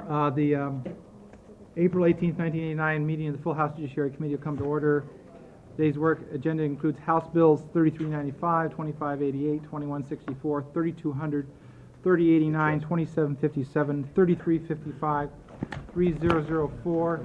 The April 18th, 1989 meeting of the Full House Judiciary Committee will come to order. Today's work agenda includes House Bills 3395, 2588, 2164, 3200, 3089, 2757, 3355, 3004,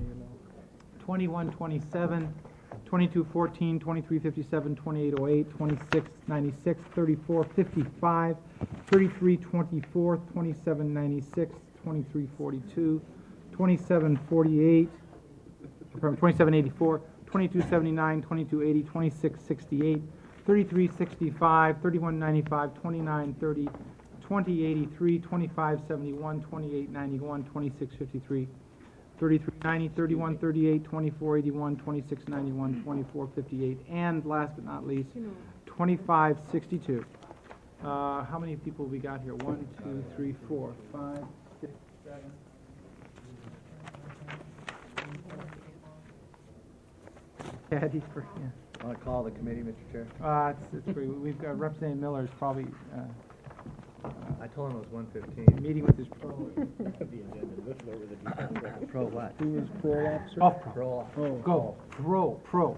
2127, 2214, 2357, 2808, 2696, 3455, 3324, 2796, 2342, 2748, 2784, 2279, 2280, 2668, 3365, 3195, 2930, 2083, 2571, 2891, 2653, 3390, 3138, 2481, 2691, 2458, and last but not least, 2562. How many people we got here? 1, 2, 3, 4, 5, 6, 7. Patty, for, yeah. I want to call the committee, Mr. Chair. It's free. We've got Representative Miller is probably I told him it was 1:15. meeting with his pro. Pro what? Who was parole officer? Golf pro. Pro. Go. Pro.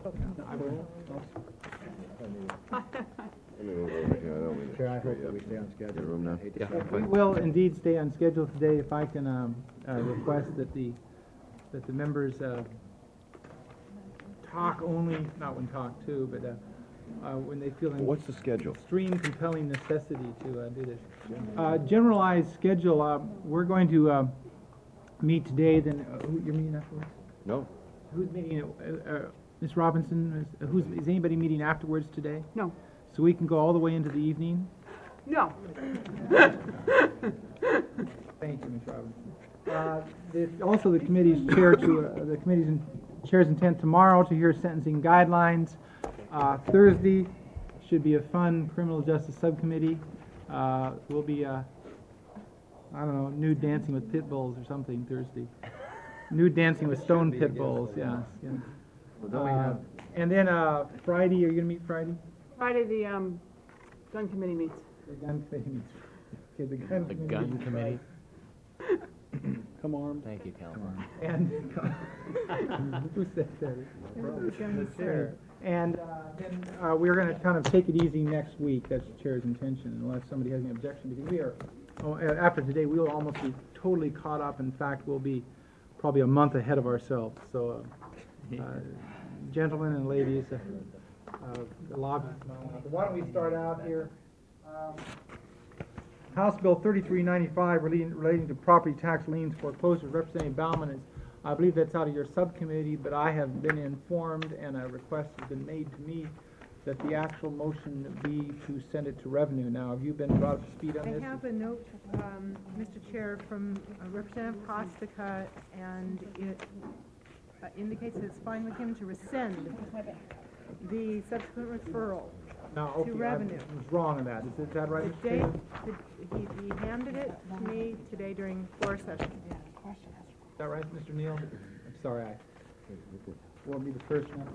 Chair, I hope that we stay on schedule. room now? We will indeed stay on schedule today. If I can request that the members talk only, not when talk to, but when they feel in What's the schedule? extreme compelling necessity to do this. Generalized schedule, we're going to meet today, then you're meeting afterwards? No. Who's meeting, Ms. Robinson, is anybody meeting afterwards today? No. So we can go all the way into the evening? No. Thank you, Ms. Robinson. Also, the committee's chair the committee's chair's intent tomorrow to hear sentencing guidelines. Thursday should be a fun criminal justice subcommittee. Will be I don't know, nude dancing with pit bulls or something Thursday. Nude dancing with stone pit bulls, yes. And then Friday, are you gonna meet Friday? Friday, the gun committee meets. The gun committee meets. Okay, the gun The committee gun meets committee. Come on. Thank you, Calvin. And who said that? The chair. And then we're going to kind of take it easy next week. That's the chair's intention, unless somebody has any objection. Because we are, after today, we will almost be totally caught up. In fact, we'll be probably a month ahead of ourselves. So, gentlemen and ladies, the lobby. Why don't we start out here? House Bill 3395 relating to property tax liens foreclosures. Representative Bauman is, I believe that's out of your subcommittee, but I have been informed and a request has been made to me that the actual motion be to send it to revenue. Now, have you been brought up to speed on this? I have a note, Mr. Chair, from Representative Costiga, and it indicates that it's fine with him to rescind the subsequent referral. No, okay, to revenue. I was wrong on that. Is that right, Mr. Today, Taylor? he handed it to me today during floor session. Is that right, Mr. Neal? I'm sorry, want me the first one?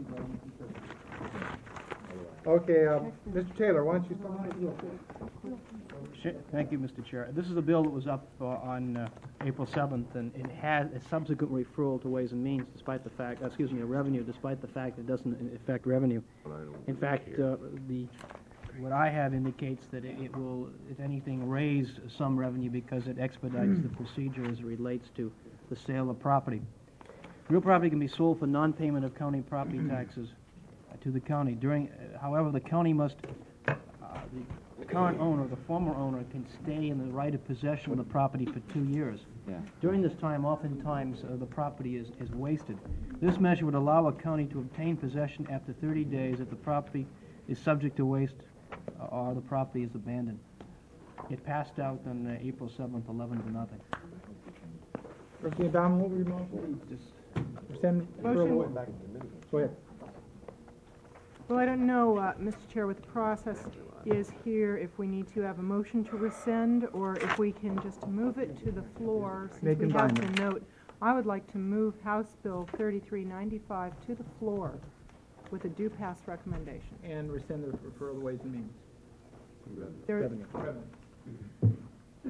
Okay, Mr. Taylor, why don't you start? Thank you, Mr. Chair. This is a bill that was up on April 7th, and it has a subsequent referral to Ways and Means, despite the fact, revenue, despite the fact it doesn't affect revenue. In fact, what I have indicates that it will, if anything, raise some revenue because it expedites the procedure as it relates to the sale of property. Real property can be sold for non-payment of county property taxes to the county. However, the county must, the current owner, the former owner, can stay in the right of possession of the property for 2 years. Yeah. During this time, oftentimes, the property is wasted. This measure would allow a county to obtain possession after 30 days if the property is subject to waste or the property is abandoned. It passed out on April 7th, 11-0. Representative Bauman, what were your motion? Motion. Go ahead. Well, I don't know, Mr. Chair, what the process is here, if we need to have a motion to rescind, or if we can just move it to the floor, since we have the note. I would like to move House Bill 3395 to the floor with a due pass recommendation. And rescind the referral to Ways and Means. There- Revenue.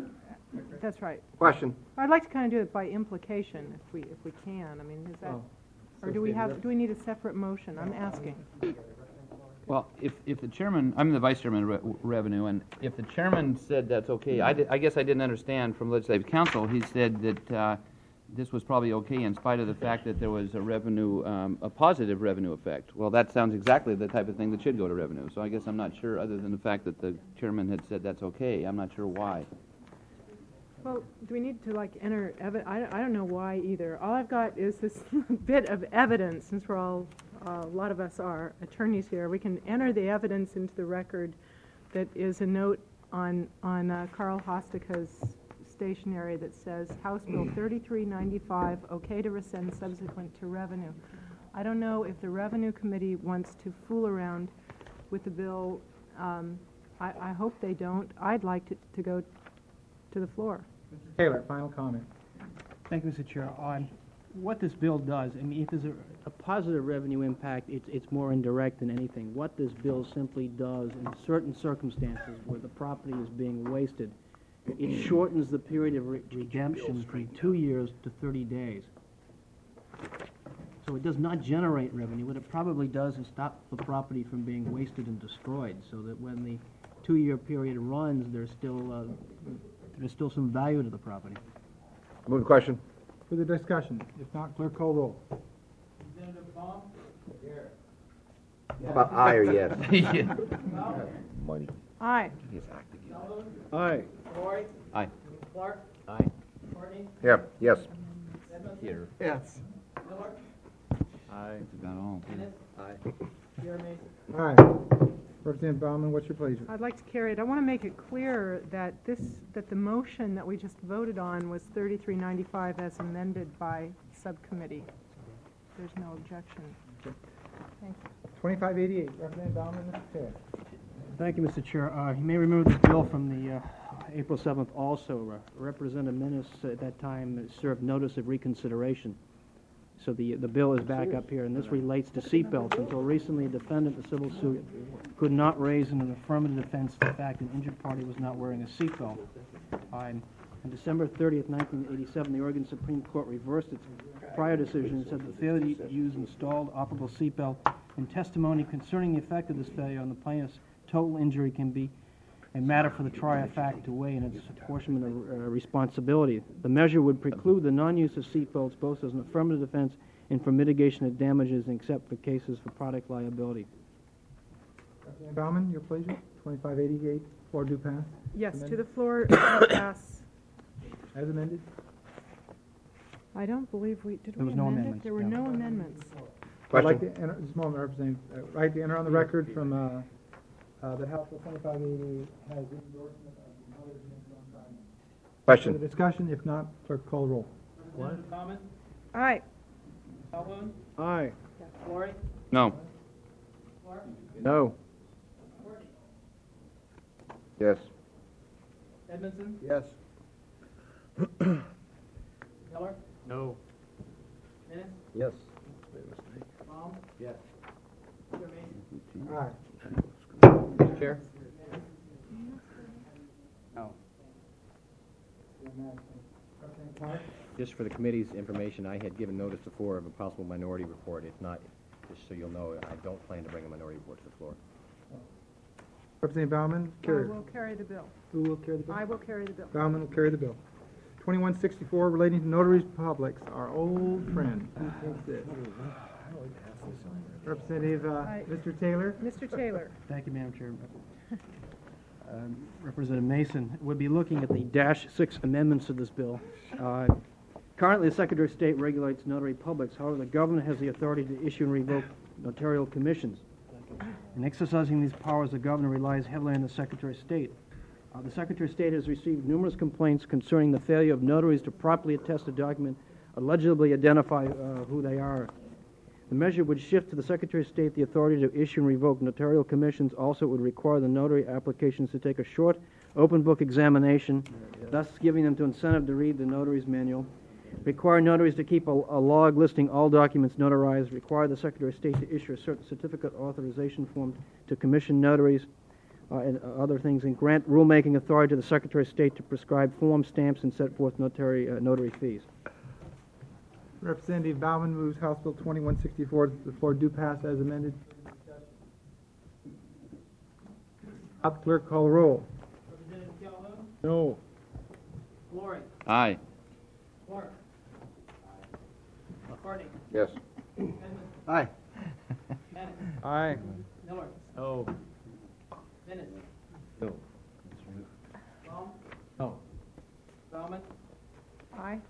That's right. Question. I'd like to kind of do it by implication, if we can. I mean, is that, Oh, or do we need a separate motion? I'm asking. Well, if the chairman, I'm the vice chairman of revenue, and if the chairman said that's okay, I guess I didn't understand from legislative counsel, he said that this was probably okay in spite of the fact that there was a positive revenue effect. Well, that sounds exactly the type of thing that should go to revenue, so I guess I'm not sure, other than the fact that the chairman had said that's okay, I'm not sure why. Well, do we need to like enter I don't know why either. All I've got is this bit of evidence, since we're all, a lot of us are attorneys here. We can enter the evidence into the record that is a note on Carl Hostika's stationery that says House Bill 3395, okay to rescind subsequent to revenue. I don't know if the Revenue Committee wants to fool around with the bill. I hope they don't. I'd like it to go to the floor. Mr. Taylor, final comment. Thank you, Mr. Chair. On what this bill does, I mean, if there's a positive revenue impact, it's more indirect than anything. What this bill simply does in certain circumstances where the property is being wasted, it shortens the period of redemption from 2 years to 30 days. So it does not generate revenue. What it probably does is stop the property from being wasted and destroyed, so that when the 2-year period runs, there's still some value to the property. Move the question. Further discussion? If not, clerk call roll. Aye or yes? Money. Aye. Aye. Aye. Here, yes. Here. Yes. Aye. Got all. All right. Representative Bauman, what's your pleasure? I'd like to carry it. I want to make it clear that the motion that we just voted on was 3395 as amended by subcommittee. There's no objection. Thank you. 2588, Representative Bauman, Mr. Taylor. Thank you, Mr. Chair. You may remember this bill from the April 7th also. Representative Menace at that time served notice of reconsideration. So the bill is back up here, and this relates to seatbelts. Until recently, a defendant in a civil suit could not raise an affirmative defense to the fact an injured party was not wearing a seatbelt. On December 30th, 1987, the Oregon Supreme Court reversed its prior decision and said the failure to use installed operable seatbelt and testimony concerning the effect of this failure on the plaintiff's total injury can be a matter for the trier of fact to weigh in its apportionment of responsibility. The measure would preclude the non-use of seatbelts both as an affirmative defense and for mitigation of damages, except for cases for product liability. Representative Bauman, your pleasure. 2588, floor do pass. Yes, to the floor, pass. As amended. I don't believe we, did There we was no amend it? amendments, There were yeah. no amendments. I'd like Question. to enter, just a moment, Representative, I'd like to enter on the record from, that House Bill 2588 has endorsement of the mother's on Friday. Question. Further discussion? If not, clerk call roll. Aye. Aye. No. No. Yes. Edmondson? Yes. Miller? No. Menace? Yes. Baum? Yes. Chair Mason? All right. Mr. Chair? Representative Clark? Just for the committee's information, I had given notice before of a possible minority report. If not, just so you'll know, I don't plan to bring a minority report to the floor. Representative Bauman, I carry. will carry the bill. Who will carry the bill? I will carry the bill. Bauman will carry the bill. 2164, relating to notaries publics, our old friend. Who takes this? Representative, Mr. Taylor? Mr. Taylor. Thank you, Madam Chair. Representative Mason, we'll be looking at the -6 amendments to this bill. Currently, the Secretary of State regulates notary publics. However, the governor has the authority to issue and revoke notarial commissions. In exercising these powers, the governor relies heavily on the Secretary of State. The Secretary of State has received numerous complaints concerning the failure of notaries to properly attest a document, allegedly identify who they are. The measure would shift to the Secretary of State the authority to issue and revoke notarial commissions. Also, it would require the notary applications to take a short, open book examination, thus giving them the incentive to read the notary's manual. Require notaries to keep a log listing all documents notarized. Require the Secretary of State to issue a certain certificate authorization form to commission notaries. and other things, and grant rulemaking authority to the Secretary of State to prescribe form stamps and set forth notary fees. Representative Bauman moves House Bill 2164 that the floor do pass as amended. Up, clerk, call the roll. Representative Calhoun? No. Fleury? Aye. Clark? Carney? Yes. Aye. Bennett? Aye. Miller? Oh. Dennis? No. Baum? No. Bauman? Aye.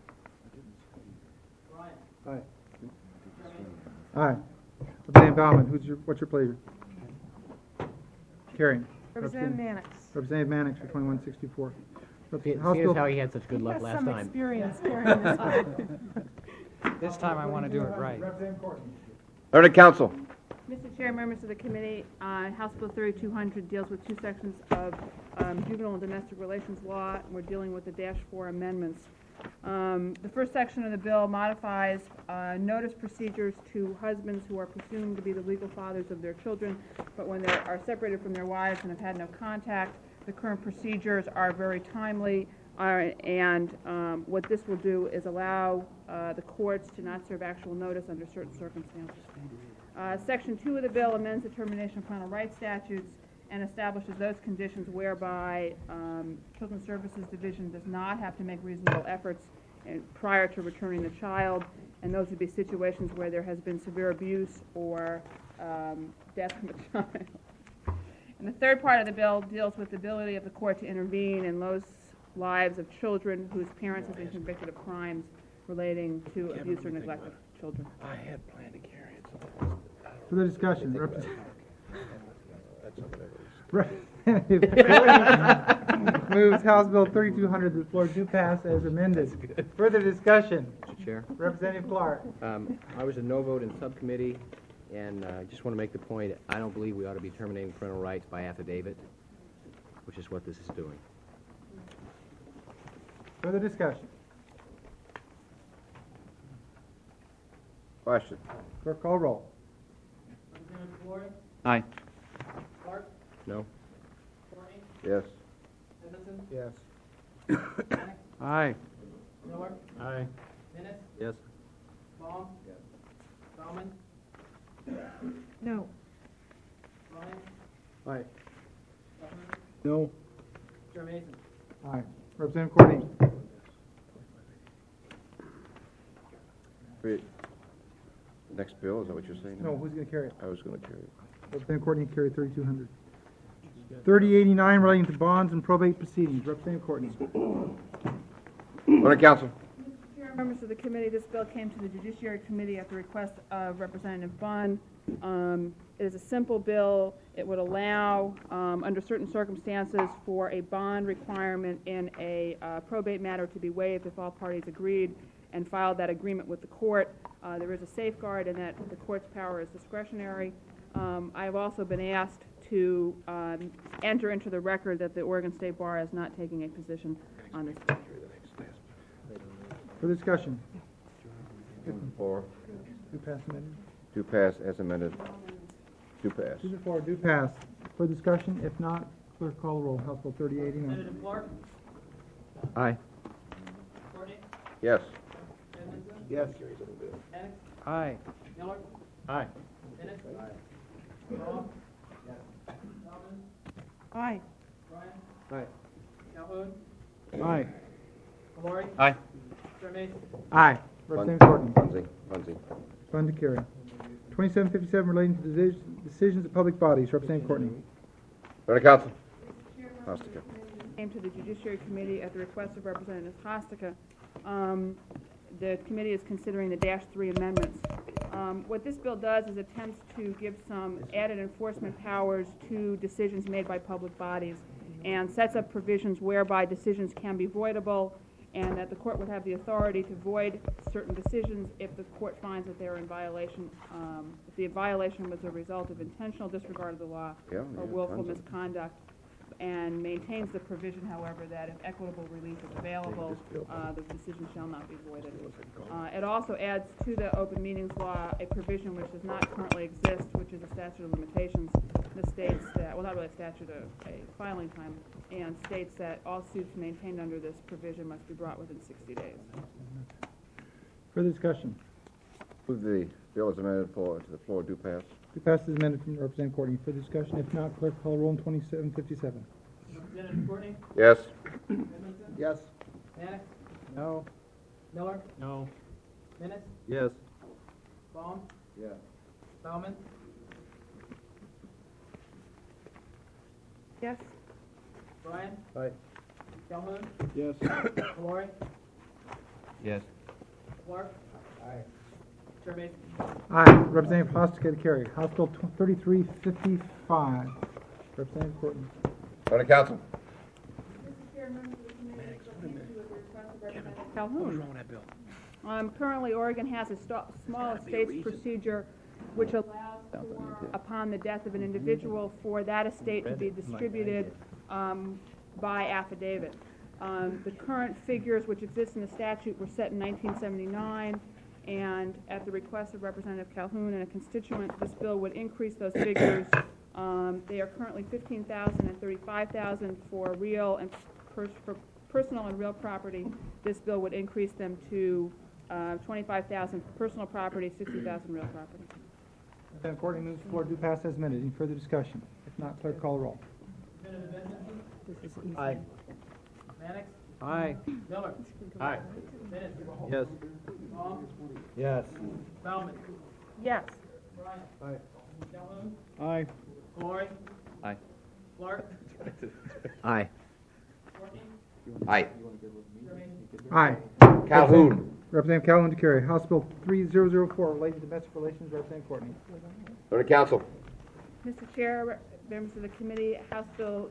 Ryan? Aye. Representative Bauman, what's your pleasure? Carrying. Representative Mannix. Representative Mannix for 2164. Seeing House as Bill- how he had such good He luck has last some time. experience carrying this bill. This time I want to do it right. Learned Council. Mr. Chair, members of the committee, House Bill 3200 deals with two sections of juvenile and domestic relations law, and we're dealing with the -4 amendments. The first section of the bill modifies notice procedures to husbands who are presumed to be the legal fathers of their children, but when they are separated from their wives and have had no contact, the current procedures are very timely, and what this will do is allow the courts to not serve actual notice under certain circumstances. Section 2 of the bill amends the termination of parental rights statutes and establishes those conditions whereby Children's Services Division does not have to make reasonable efforts prior to returning the child, and those would be situations where there has been severe abuse or death from a child. And the third part of the bill deals with the ability of the court to intervene in those lives of children whose parents have been convicted of crimes relating to abuse or neglect of children. I had planned to carry it. Further discussion. Representative Cody moves House Bill 3200 that the floor do pass as amended. Further discussion. Mr. Chair? Representative Clark. I was a no vote in subcommittee, and I just want to make the point, I don't believe we ought to be terminating parental rights by affidavit, which is what this is doing. Further discussion. Question. Clerk call roll. Representative Fleury? Aye. Clark? No? Carney? Yes. Edmondson? Yes. Mannix? Aye. Miller? Aye. Dennis? Yes. Baum? Bauman? No. Ryan? Aye. Calhoun? No. Chair Mason? Aye. Representative Courtney. Wait. Next bill, is that what you're saying? No, who's going to carry it? I was going to carry it. Representative Courtney carried 3200. 3089 relating to bonds and probate proceedings. Representative Courtney. Learned Council. Chair, members of the committee, this bill came to the Judiciary Committee at the request of Representative Bunn. It is a simple bill. It would allow, under certain circumstances, for a bond requirement in a probate matter to be waived if all parties agreed and filed that agreement with the court. There is a safeguard in that the court's power is discretionary. I have also been asked to enter into the record that the Oregon State Bar is not taking a position on this. For discussion. Or Do pass amended. do pass as amended. Do pass. 2 to 4 do pass. For discussion. If not, clerk call the roll. House Bill 3089. Representative Clark? Aye. Carney? Yes. Edmondson? Yes. Mannix? Aye. Miller? Aye. Dennis? Baum? Bauman? Aye. Ryan? Aye. Calhoun? Aye. Fleury? Aye. Chair Mason? Aye. Representative Courtney. Funzy. Fund to carry. 2757 relating to decisions of public bodies. Representative Courtney. Learned Council. Hostica. Came to the Judiciary Committee at the request of Representative Hostica. The committee is considering the -3 amendments. What this bill does is attempts to give some added enforcement powers to decisions made by public bodies and sets up provisions whereby decisions can be voidable and that the court would have the authority to void certain decisions if the court finds that they're in violation, if the violation was a result of intentional disregard of the law Yeah, or yeah, willful tons of- misconduct. and maintains the provision, however, that if equitable relief is available, the decision shall not be voided. It also adds to the open meetings law a provision which does not currently exist, which is a statute of limitations. This states that, well, not really a statute, a filing time, and states that all suits maintained under this provision must be brought within 60 days. Further discussion? Move the bill as amended to the floor do pass. To pass as amended from Representative Courtney. Further discussion? If not, clerk call roll on 2757. Representative Courtney? Yes. Edmondson? Yes. Mannix? No. Miller? No. Minnis? Yes. Baum? Yes. Bauman? Yes? Bryan? Aye. Calhoun? Yes. Valori? Yes. Clark? Aye. Chair Mason? Aye. Representative Hostetler to carry. House Bill 3355. Representative Courtney. Under council. Calhoun. Currently, Oregon has a small estates procedure which allows for, upon the death of an individual, for that estate to be distributed by affidavit. The current figures which exist in the statute were set in 1979, and at the request of Representative Calhoun and a constituent, this bill would increase those figures. They are currently $15,000 and $35,000 for real and for personal and real property. This bill would increase them to $25,000 for personal property, $60,000 real property. Representative Courtney moves the floor do pass as amended. Any further discussion? If not, clerk call roll. Representative Edmondson? This is easy. Aye. Mannix? Aye. Miller? Aye. Minnis? Yes. Baum? Yes. Bauman? Yes. Bryan? Aye. Calhoun? Aye. Valori? Aye. Clark? Aye. Courtney? Aye. Chair Mason? Aye. Calhoun. Representative Calhoun to carry. House Bill 3004 relating to domestic relations. Representative Courtney. Under council. Mr. Chair, members of the committee, House Bill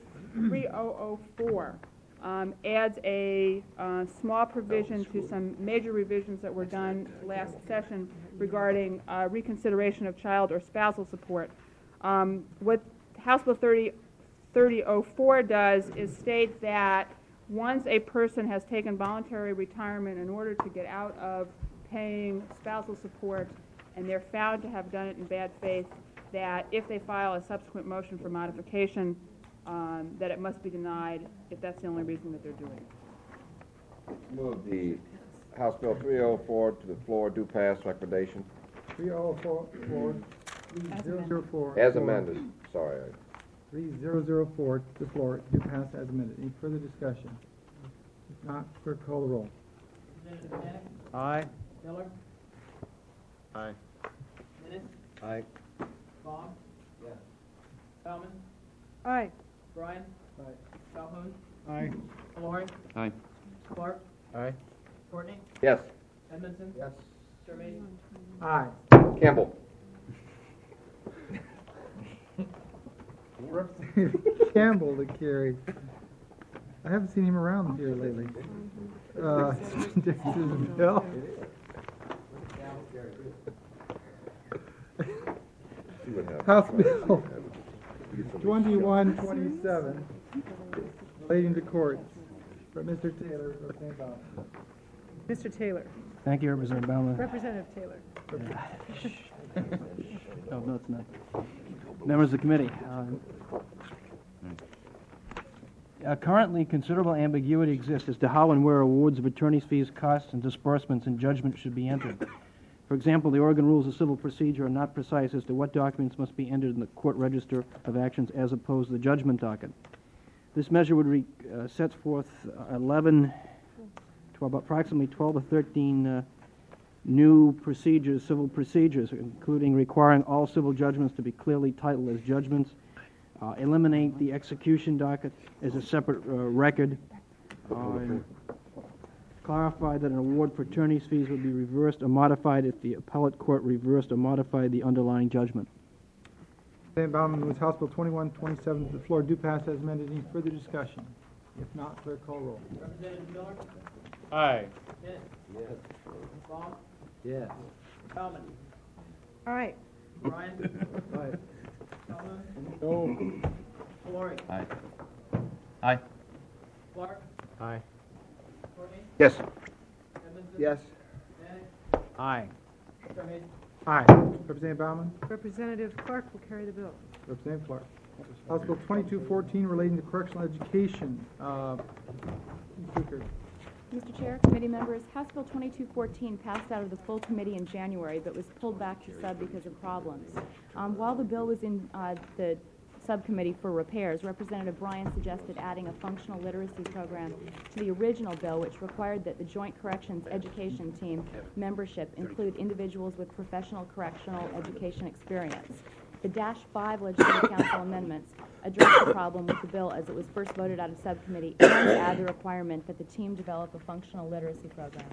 33004 adds a small provision to some major revisions that were done last session regarding reconsideration of child or spousal support. What House Bill 3004 does is state that once a person has taken voluntary retirement in order to get out of paying spousal support, and they're found to have done it in bad faith, that if they file a subsequent motion for modification, that it must be denied if that's the only reason that they're doing it. Move the House Bill 304 to the floor do pass recommendation. 3004. 3004. As amended. Sorry. 3004 to the floor do pass as amended. Any further discussion? If not, clerk call the roll. Representative Mannix? Aye. Miller? Aye. Minnis? Aye. Baum? Yes. Bauman? Aye. Bryan? Aye. Calhoun? Aye. Valori? Aye. Clark? Aye. Courtney? Yes. Edmondson? Yes. Chair Mason? Aye. Campbell. Representative Campbell to carry. I haven't seen him around here lately. This is Bill. See what happens. House Bill 2127 relating to courts. For Mr. Taylor, Representative Bauman. Mr. Taylor. Thank you, Representative Bauman. Representative Taylor. No, it's not. Members of the committee, currently considerable ambiguity exists as to how and where awards of attorney's fees, costs, and disbursements and judgment should be entered. For example, the Oregon Rules of Civil Procedure are not precise as to what documents must be entered in the court register of actions as opposed to the judgment docket. This measure would sets forth approximately 12 to 13 new procedures, civil procedures, including requiring all civil judgments to be clearly titled as judgments, eliminate the execution docket as a separate record, and clarify that an award for attorney's fees would be reversed or modified if the appellate court reversed or modified the underlying judgment. Representative Bauman moves House Bill 2127 to the floor do pass as amended. Any further discussion? If not, clerk call roll. Representative Miller? Aye. Yes. Baum? Yes. Bauman? Aye. Bryan? Aye. Calhoun? No. Valori? Aye. Aye. Clark? Aye. Courtney? Yes. Edmondson? Yes. Mannix? Aye. Tremaine? Aye. Representative Bauman? Representative Clark will carry the bill. Representative Clark. House Bill 2214 relating to correctional education. Zucker. Mr. Chair, committee members, House Bill 2214 passed out of the full committee in January, but was pulled back to sub because of problems. While the bill was in the subcommittee for repairs, Representative Bryan suggested adding a functional literacy program to the original bill, which required that the Joint Corrections Education Team membership include individuals with professional correctional education experience. The -5 Legislative Council amendments address the problem with the bill as it was first voted out of subcommittee and add the requirement that the team develop a functional literacy program.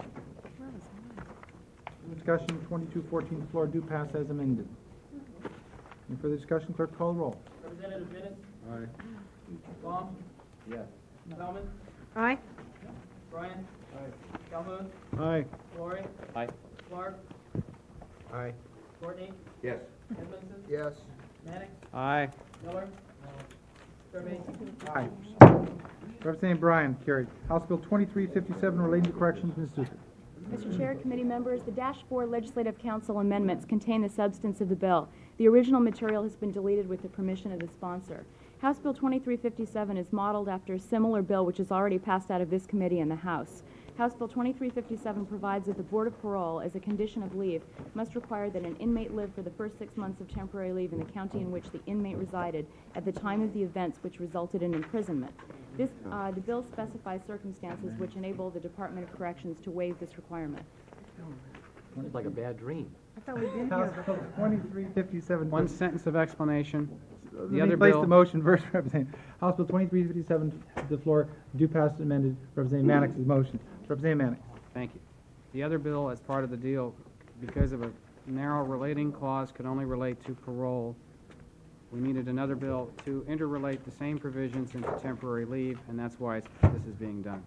Discussion 2214, the floor do pass as amended. Any further discussion? Clerk, call the roll. Representative Bennett? Aye. Baum? Yes. Bauman? Aye. Bryan? Aye. Calhoun? Aye. Valori? Aye. Clark? Aye. Courtney? Yes. Edmondson? Yes. Mannix? Aye. Miller? Tremaine? Aye. Representative Bryan, carried. House Bill 2357 relating to corrections, Ms. Zucker. Mr. Chair, committee members, the -4 Legislative Council amendments contain the substance of the bill. The original material has been deleted with the permission of the sponsor. House Bill 2357 is modeled after a similar bill which is already passed out of this committee in the House. House Bill 2357 provides that the Board of Parole, as a condition of leave, must require that an inmate live for the first 6 months of temporary leave in the county in which the inmate resided at the time of the events which resulted in imprisonment. The bill specifies circumstances which enable the Department of Corrections to waive this requirement. It's like a bad dream. I thought we'd been House here Bill before. 2357. One sentence of explanation. Let The me other place bill, the motion first, Representative. House Bill 2357 to the floor, do pass as amended. Representative Mannix's motion. Representative Mannix. thank you. The other bill, as part of the deal, because of a narrow relating clause, could only relate to parole. We needed another bill to interrelate the same provisions into temporary leave, and that's why this is being done.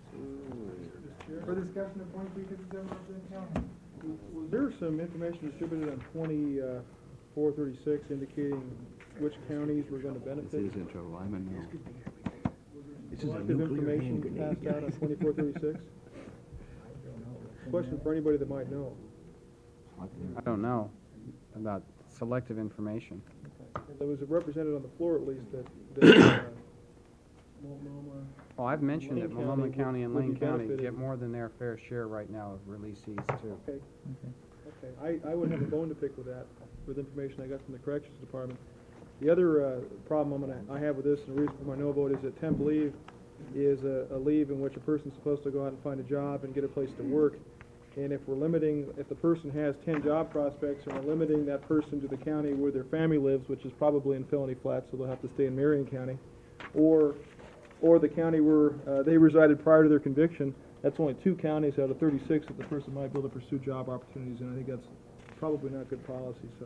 Further discussion of 2357, Representative Calhoun. Was there some information distributed on 2436 indicating which counties were going to benefit? in trouble, I'm in no. Selective information passed out on 2436? Question for anybody that might know. I don't know about selective information. And there was represented on the floor at least that Multnomah. Well, I've mentioned that Lane Multnomah County County and would be Lane County benefited. get more than their fair share right now of releasees, too. Okay. I wouldn't have a bone to pick with that, with information I got from the Corrections Department. The other problem I have with this, and the reason for my no vote, is that temp leave is a leave in which a person's supposed to go out and find a job and get a place to work. And if the person has 10 job prospects and we're limiting that person to the county where their family lives, which is probably in Felony Flats, so they'll have to stay in Marion County, or the county where they resided prior to their conviction, that's only 2 counties out of 36 that the person might be able to pursue job opportunities in. I think that's probably not good policy, so.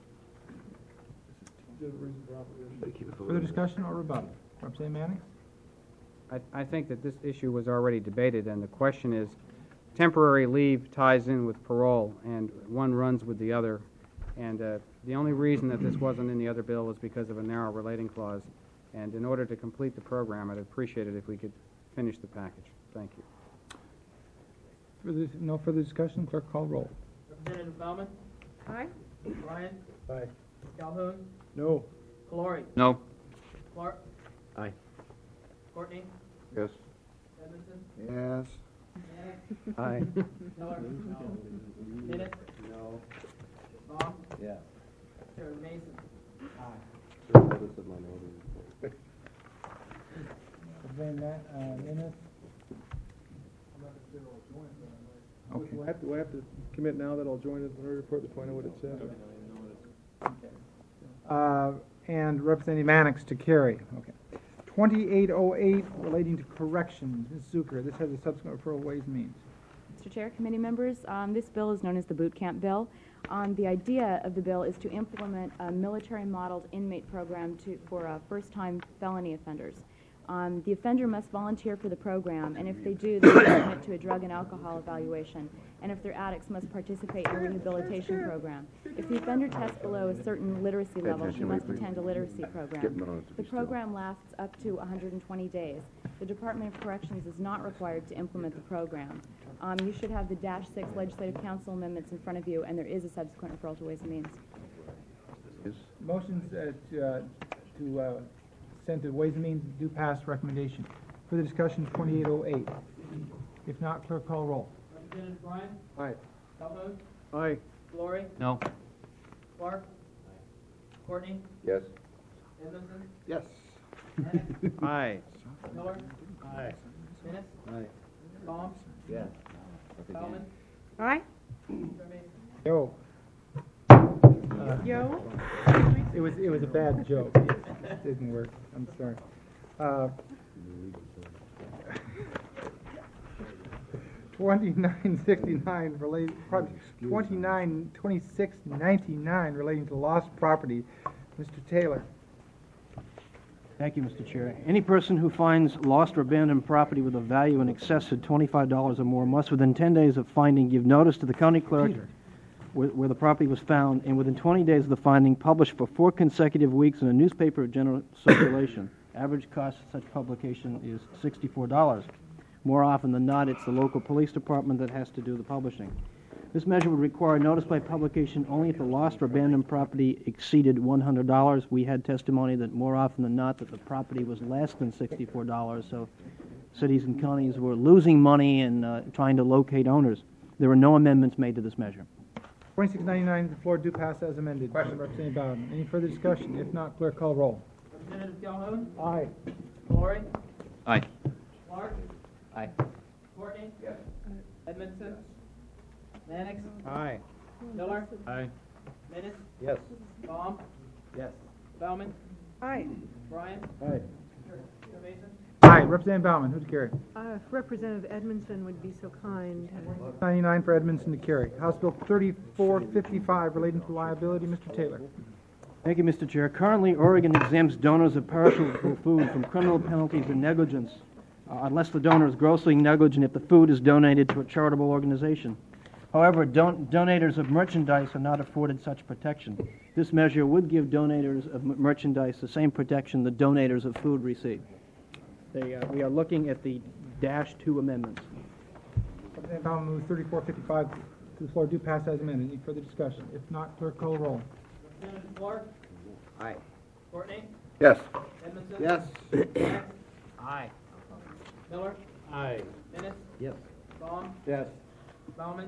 Good reason for opposition. Further discussion or rebuttal? Representative Mannix? I think that this issue was already debated, and the question is, temporary leave ties in with parole, and one runs with the other. And the only reason that this wasn't in the other bill was because of a narrow relating clause. And in order to complete the program, I'd appreciate it if we could finish the package. Thank you. No further discussion. Clerk, call roll. Representative Bauman? Aye. Bryan? Aye. Calhoun? No. Valori? No. Clark? Aye. Courtney? Yes. Edmondson? Yes. Mannix? Aye. Miller? Bennett? No. Baum? Yes. Chairman Mason? Representative Mannix? Okay. Do I have to commit now that I'll join the minority report before I know what it says? And Representative Mannix to carry. Okay. 2808 relating to corrections. Ms. Zucker, this has a subsequent referral Ways and Means. Mr. Chair, committee members, this bill is known as the Boot Camp Bill. The idea of the bill is to implement a military-modeled inmate program for first-time felony offenders. The offender must volunteer for the program, and if they do, they must submit to a drug and alcohol evaluation. And if they're addicts, must participate in a rehabilitation program. If the offender tests below a certain literacy level, she must attend a literacy program. The program lasts up to 120 days. The Department of Corrections is not required to implement the program. You should have the -6 Legislative Council amendments in front of you, and there is a subsequent referral to Ways and Means. Motion's to send to Ways and Means do pass recommendation. Further discussion, 2808. If not, clerk call roll. Representative Bryan? Aye. Calhoun? Aye. Valori? No. Clark? Courtney? Yes. Edmondson? Yes. Mannix? Aye. Miller? Aye. Dennis? Aye. Baum? Yes. Bauman? Aye? Termes? Yo. Yo? It was a bad joke. It didn't work. I'm sorry. 2969 related, 2699 relating to lost property. Mr. Taylor. Thank you, Mr. Chair. Any person who finds lost or abandoned property with a value in excess of $25 or more must, within 10 days of finding, give notice to the county clerk where the property was found, and within 20 days of the finding, publish for 4 consecutive weeks in a newspaper of general circulation. Average cost of such publication is $64. More often than not, it's the local police department that has to do the publishing. This measure would require notice by publication only if the lost or abandoned property exceeded $100. We had testimony that more often than not that the property was less than $64, so cities and counties were losing money and trying to locate owners. There were no amendments made to this measure. 2699, the floor do pass as amended. Question. Representative Bowden. Any further discussion? If not, clerk call roll. Representative Calhoun? Aye. Valori? Aye. Clark? Aye. Courtney? Yes. Edmondson? Mannix? Aye. Miller? Aye. Dennis? Yes. Baum? Yes. Bauman? Aye. Bryan? Aye. Termes? Aye. Representative Bauman, who to carry? If Representative Edmondson would be so kind. 99 for Edmondson to carry. House Bill 3455 relating to liability. Mr. Taylor. Thank you, Mr. Chair. Currently, Oregon exempts donors of perishable food from criminal penalties and negligence unless the donor is grossly negligent if the food is donated to a charitable organization. However, donators of merchandise are not afforded such protection. This measure would give donators of merchandise the same protection the donators of food receive. We are looking at the -2 amendments. Representative Bauman moves 3455 to the floor do pass as amended. Any further discussion? If not, clerk call roll. Representative Clark? Aye. Courtney? Yes. Edmondson? Yes. Mannix? Aye. Miller? Aye. Dennis? Yes. Baum? Yes. Bauman?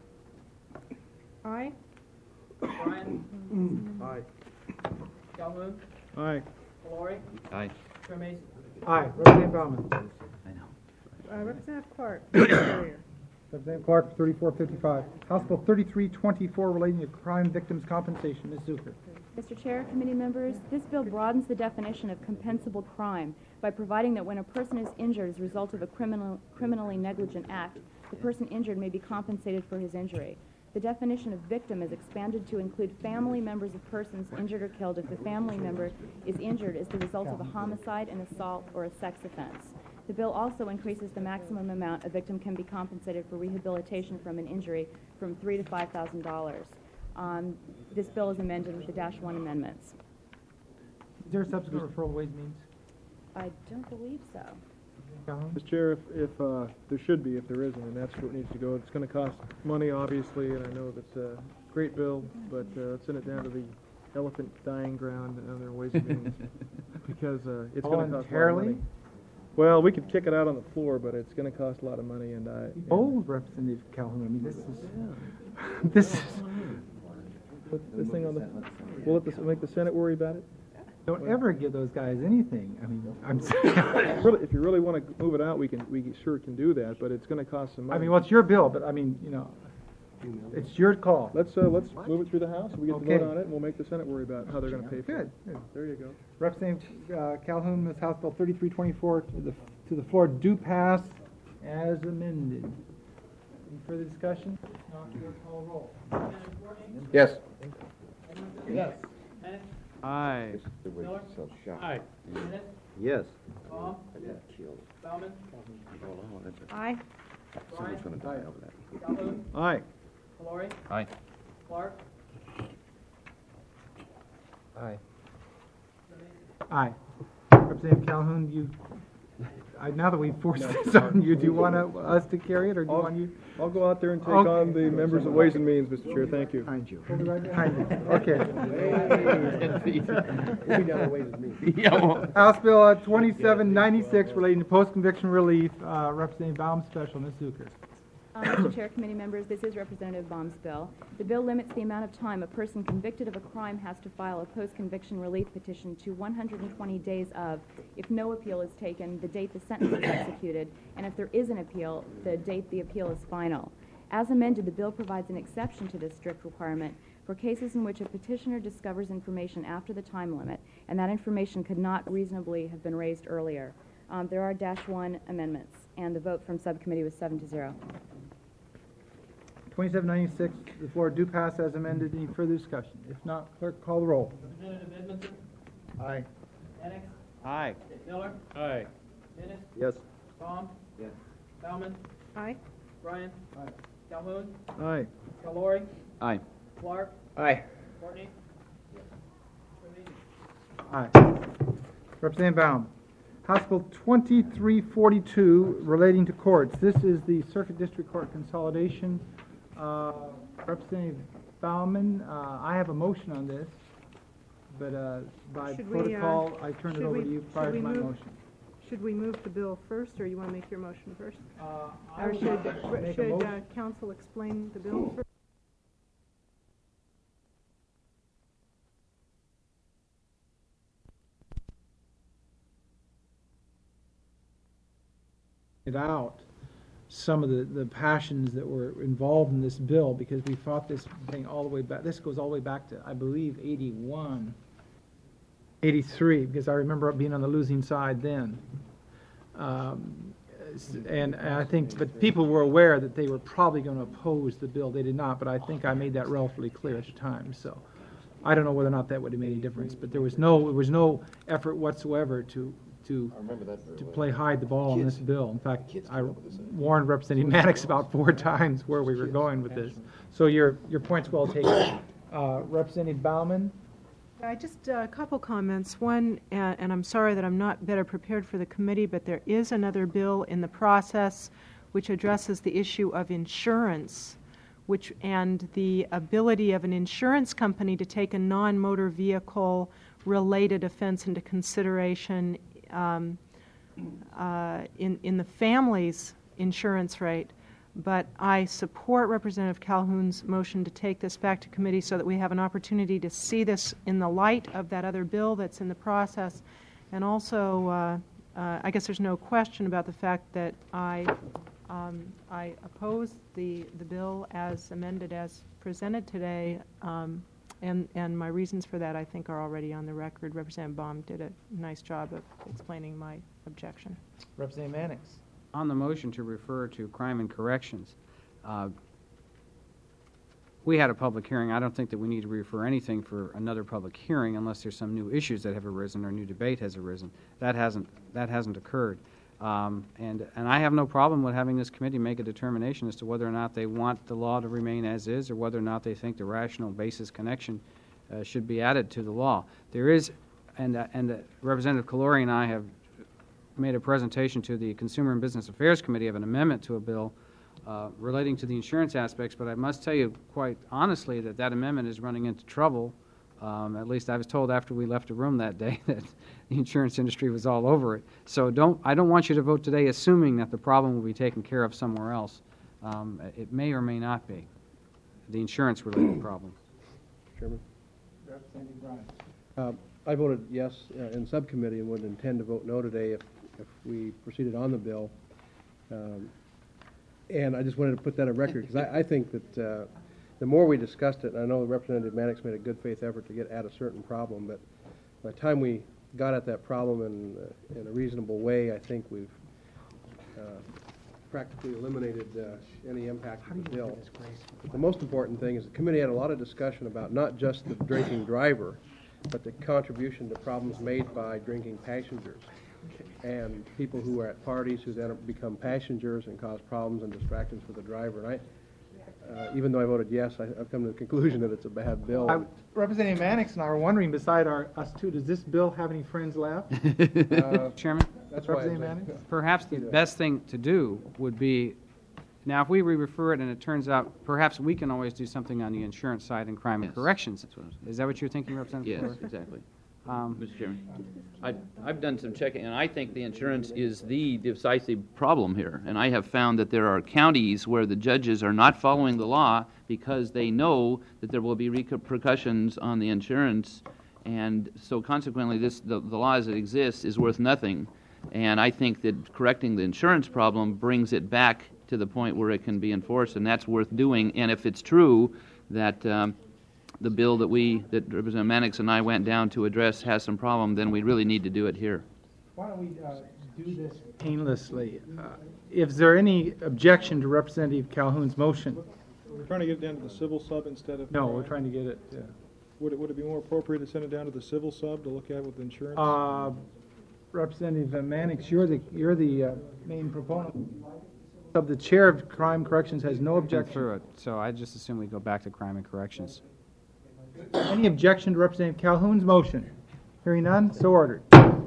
Aye? Bryan? Aye. Calhoun? Aye. Valori? Aye. Termes? Aye. Representative Bauman. I know. Representative Clark? Carrier. Representative Clark for 3455. House Bill 3324 relating to crime victims' compensation. Ms. Zucker. Mr. Chair, committee members, this bill broadens the definition of compensable crime by providing that when a person is injured as a result of a criminally negligent act, the person injured may be compensated for his injury. The definition of victim is expanded to include family members of persons injured or killed if the family member is injured as the result of a homicide, an assault, or a sex offense. The bill also increases the maximum amount a victim can be compensated for rehabilitation from an injury from $3,000 to $5,000. This bill is amended with the -1 amendments. Is there a subsequent referral to Ways and Means? I don't believe so. Calhoun? Mr. Chair, if there should be, if there isn't, and that's where it needs to go. It's going to cost money, obviously, and I know that's a great bill, but let's send it down to the elephant dying ground and other Ways and Means, because it's going to cost a lot of money. Well, we could kick it out on the floor, but it's going to cost a lot of money, and Bold, Representative Calhoun. I mean, this is put this thing on the. We'll make the Senate worry about it. don't ever give those guys anything. I mean, I'm Really, if you really want to move it out, we sure can do that, but it's going to cost some money. I mean, well, it's your bill, but I mean, you know, it's your call. Let's move it through the House. We get to Okay. vote on it, and we'll make the Senate worry about how they're going to pay for it. Good. There you go. Representative Calhoun, Ms. House Bill 3324 to the floor do pass as amended. Any further discussion? If not, clerk call roll. Yes. Yes. Aye. This is the way to sell shots. Dennis? Yes. Tom? Bauman? Aye. Someone's gonna die over that. Calhoun? Aye. Valori? Aye. Clark? Aye. Aye. Representative Calhoun, now that we've forced this on you, do you want us to carry it, or do you want you? I'll go out there and take Okay. on the members of Ways and Means, Mr. Chair, thank you. Behind you. Behind you. Okay. Yeah, well, House Bill 2796 relating to post-conviction relief, Representative Baum Special, Ms. Zucker. Mr. Chair, committee members, this is Representative Baum's bill. The bill limits the amount of time a person convicted of a crime has to file a post-conviction relief petition to 120 days of, if no appeal is taken, the date the sentence is executed, and if there is an appeal, the date the appeal is final. As amended, the bill provides an exception to this strict requirement for cases in which a petitioner discovers information after the time limit, and that information could not reasonably have been raised earlier. There are -1 amendments, and the vote from subcommittee was 7-0. 2796, the floor do pass as amended. Any further discussion? If not, clerk, call the roll. Representative Edmondson? Aye. Annex? Aye. Miller? Aye. Dennis? Yes. Tom? Yes. Bauman? Aye. Ryan? Calhoun? Aye. Valori? Aye. Clark? Aye. Courtney? Aye. Representative Baum. House Bill 2342 relating to courts. This is the Circuit District Court consolidation. Representative Bauman, I have a motion on this, but by Should we, protocol, I turn it should over we- to you should prior we to my move- motion. Should we move the bill first, or you want to make your motion first? I Or would should, make a motion. council explain the bill first? It out some of the passions that were involved in this bill, because we fought this thing all the way back. This goes all the way back to, I believe, 81, 83, because I remember being on the losing side then. And I think, but people were aware that they were probably going to oppose the bill. They did not, but I think I made that relatively clear at the time. So I don't know whether or not that would have made any difference, but there was no effort whatsoever to play hide the ball on this bill. In fact, I warned Representative Mannix about 4 times where we were going with this. So your point's well taken. Representative Bauman? Just a couple comments. One, and I'm sorry that I'm not better prepared for the committee, but there is another bill in the process which addresses the issue of insurance, and the ability of an insurance company to take a non-motor vehicle related offense into consideration in the family's insurance rate. But I support Representative Calhoun's motion to take this back to committee so that we have an opportunity to see this in the light of that other bill that's in the process. And also, I guess there's no question about the fact that I oppose the bill as amended, as presented today, and my reasons for that, I think, are already on the record. Representative Baum did a nice job of explaining my objection. Representative Mannix? On the motion to refer to crime and corrections, we had a public hearing. I don't think that we need to refer anything for another public hearing unless there's some new issues that have arisen or new debate has arisen. That hasn't occurred. And I have no problem with having this committee make a determination as to whether or not they want the law to remain as is, or whether or not they think the rational basis connection should be added to the law. There is, and Representative Calori and I have made a presentation to the Consumer and Business Affairs Committee of an amendment to a bill relating to the insurance aspects, but I must tell you quite honestly that amendment is running into trouble. At least I was told after we left the room that day that the insurance industry was all over it. So I don't want you to vote today assuming that the problem will be taken care of somewhere else. It may or may not be the insurance-related problem. Chairman? I voted yes in subcommittee and would intend to vote no today if we proceeded on the bill. And I just wanted to put that on record, because I think that the more we discussed it, and I know Representative Mannix made a good faith effort to get at a certain problem, but by the time we got at that problem in a reasonable way, I think we've practically eliminated any impact of the bill. The most important thing is the committee had a lot of discussion about not just the drinking driver, but the contribution to problems made by drinking passengers. and people who are at parties who then become passengers and cause problems and distractions for the driver. And even though I voted yes, I've come to the conclusion that it's a bad bill. Representative Mannix and I were wondering, beside us two, does this bill have any friends left? Chairman? That's why Representative Mannix? Perhaps the best thing to do would be, now, if we re-refer it and it turns out, perhaps we can always do something on the insurance side and crime and Yes, corrections. that's what I was- Is that what you're thinking, Representative Yes, Fuller? exactly. Mr. Chairman, I've done some checking, and I think the insurance is the decisive problem here. And I have found that there are counties where the judges are not following the law because they know that there will be repercussions on the insurance, and so consequently, the law as it exists is worth nothing. And I think that correcting the insurance problem brings it back to the point where it can be enforced, and that's worth doing. And if it's true that the bill that Representative Mannix and I went down to address has some problem, then we really need to do it here. Why don't we do this painlessly? Is there any objection to Representative Calhoun's motion? We're trying to get it down to the civil sub instead of... No, we're trying to get it... Would it be more appropriate to send it down to the civil sub to look at with insurance? Representative Mannix, you're the main proponent. The chair of Crime Corrections has no objection. Through it, so I just assume we go back to crime and corrections. Any objection to Representative Calhoun's motion? Hearing none, so ordered.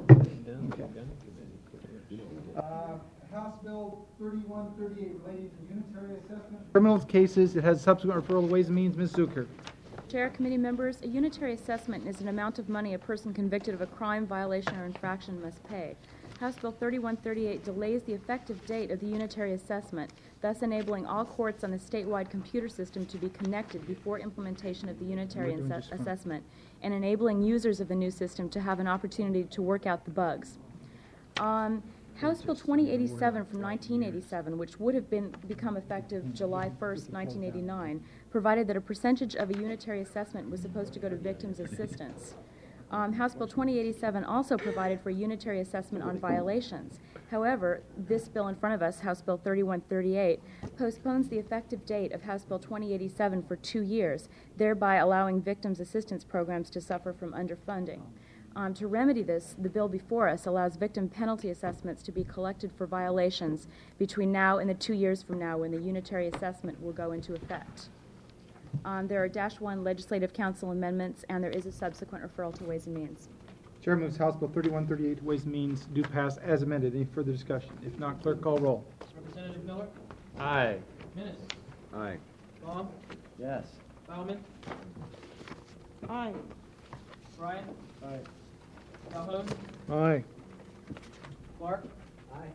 House Bill 3138 relating to unitary assessment. Criminal cases, it has subsequent referral to Ways and Means. Ms. Zucker. Chair, committee members, a unitary assessment is an amount of money a person convicted of a crime, violation, or infraction must pay. House Bill 3138 delays the effective date of the unitary assessment, thus enabling all courts on the statewide computer system to be connected before implementation of the unitary assessment, and enabling users of the new system to have an opportunity to work out the bugs. House Bill 2087 from 1987, which would have become effective July 1st, 1989, provided that a percentage of a unitary assessment was supposed to go to victims' assistance. House Bill 2087 also provided for a unitary assessment on violations. However, this bill in front of us, House Bill 3138, postpones the effective date of House Bill 2087 for 2 years, thereby allowing victims' assistance programs to suffer from underfunding. To remedy this, the bill before us allows victim penalty assessments to be collected for violations between now and the 2 years from now when the unitary assessment will go into effect. There are -1 Legislative Council amendments, and there is a subsequent referral to Ways and Means. Chair moves House Bill 3138 to Ways and Means do pass as amended. Any further discussion? If not, clerk call roll. Representative Miller? Aye. Minnis? Aye. Baum? Yes. Bauman? Aye. Ryan? Aye. Calhoun? Aye. Clark? Aye.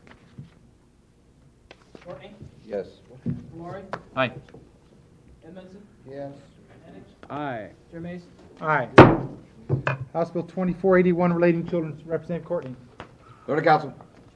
Courtney? Yes. Valori? Aye. Edmondson? Yes. Mannix? Aye. Chair Mason? Aye. House Bill 2481 relating to children. Representative Courtney. Go to council.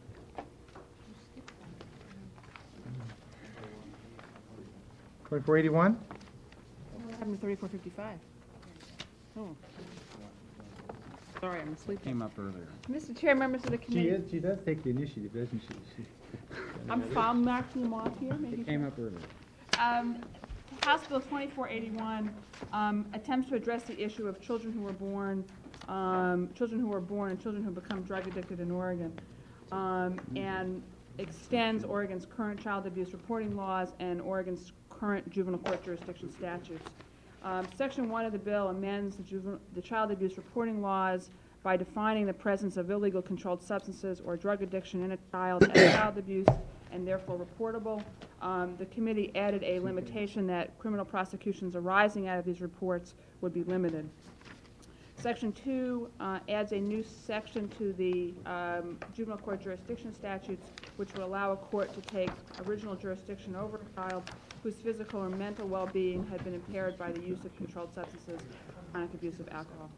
2481. What happened to 3455? Oh. Sorry, I'm asleep. Came up earlier. Mr. Chair, members of the committee. She does take the initiative, doesn't she? I'm marking them off here, maybe. Came up earlier. House Bill 2481 attempts to address the issue of children who were born and children who become drug addicted in Oregon, and extends Oregon's current child abuse reporting laws and Oregon's current juvenile court jurisdiction statutes. Section 1 of the bill amends the child abuse reporting laws by defining the presence of illegal controlled substances or drug addiction in a child as child abuse and therefore reportable. The committee added a limitation that criminal prosecutions arising out of these reports would be limited. Section 2 adds a new section to the juvenile court jurisdiction statutes, which would allow a court to take original jurisdiction over a child whose physical or mental well-being had been impaired by the use of controlled substances or chronic abuse of alcohol.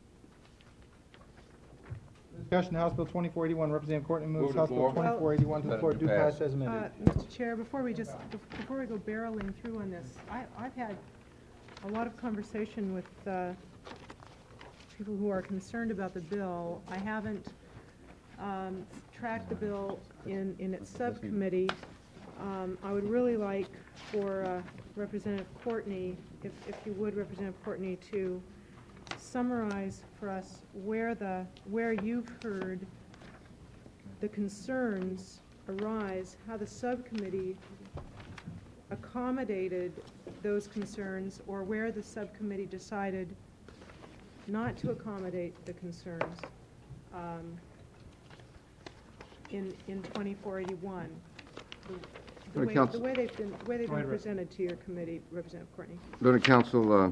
Discussion, House Bill 2481. Representative Courtney moves Move to House Bill floor. 2481 to the floor. Do pass as amended. Mr. Chair, before we go barreling through on this, I've had a lot of conversation with people who are concerned about the bill. I haven't tracked the bill in its subcommittee. I would really like for Representative Courtney, if you would, Representative Courtney, to summarize for us where you've heard the concerns arise, how the subcommittee accommodated those concerns, or where the subcommittee decided not to accommodate the concerns in 2481. The way they've been presented to your committee, Representative Courtney. Go to council,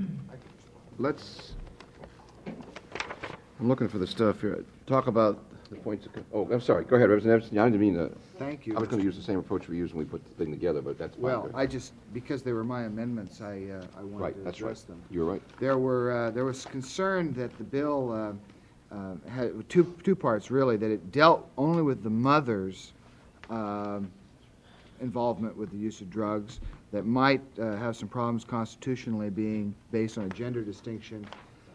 I'm looking for the stuff here. Talk about the points of, I'm sorry, go ahead, Representative Epstein. I didn't mean to. Thank you. I was going to use the same approach we used when we put the thing together, but that's fine. Well, because they were my amendments, I wanted Right, to that's address right. them. You're right. There was concern that the bill had two parts, really, that it dealt only with the mother's involvement with the use of drugs, that might have some problems constitutionally being based on a gender distinction,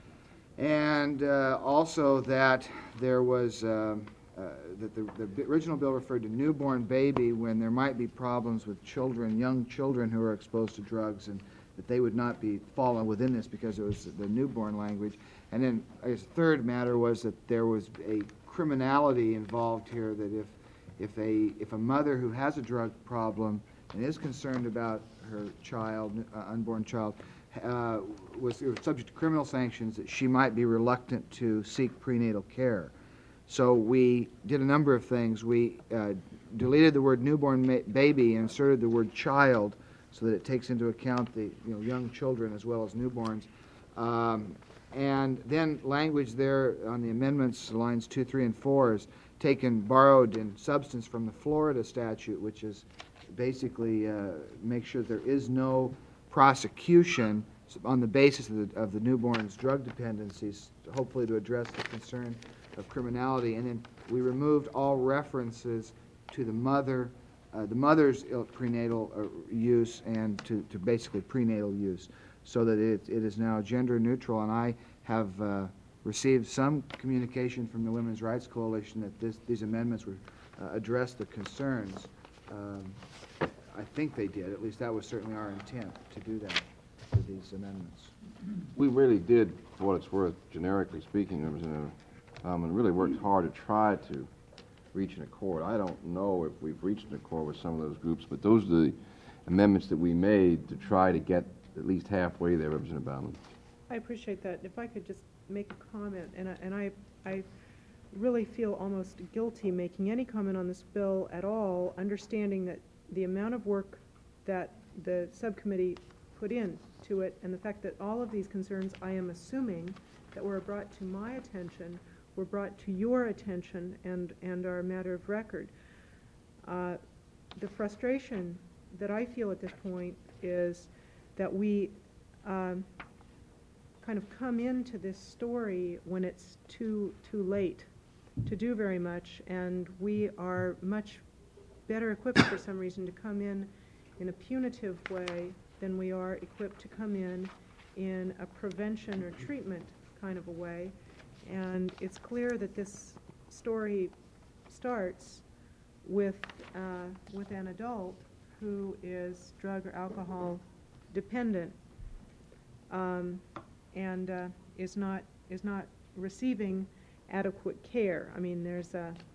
and also that there was that the original bill referred to newborn baby when there might be problems with children, young children who are exposed to drugs, and that they would not be fallen within this because it was the newborn language. And then a third matter was that there was a criminality involved here, that if a mother who has a drug problem and is concerned about her child, unborn child, was subject to criminal sanctions, that she might be reluctant to seek prenatal care. So we did a number of things. We deleted the word newborn baby and inserted the word child so that it takes into account the young children as well as newborns. And then language there on the amendments, lines 2, 3, and 4, is borrowed in substance from the Florida statute, which is basically make sure there is no prosecution on the basis of the newborn's drug dependencies, hopefully to address the concern of criminality. And then we removed all references to the mother's prenatal use and to basically prenatal use, so that it is now gender neutral. And I have received some communication from the Women's Rights Coalition that these amendments would address the concerns. I think they did. At least that was certainly our intent, to do that with these amendments. We really did, for what it's worth, generically speaking, Representative, and really worked hard to try to reach an accord. I don't know if we've reached an accord with some of those groups, but those are the amendments that we made to try to get at least halfway there, Representative Baumann. I appreciate that. If I could just make a comment, and I really feel almost guilty making any comment on this bill at all, understanding that the amount of work that the subcommittee put into it, and the fact that all of these concerns, I am assuming, that were brought to my attention, were brought to your attention and are a matter of record. The frustration that I feel at this point is that we kind of come into this story when it's too late to do very much, and we are much better equipped for some reason to come in a punitive way than we are equipped to come in a prevention or treatment kind of a way. And it's clear that this story starts with an adult who is drug or alcohol dependent, and is not receiving adequate care. I mean, there's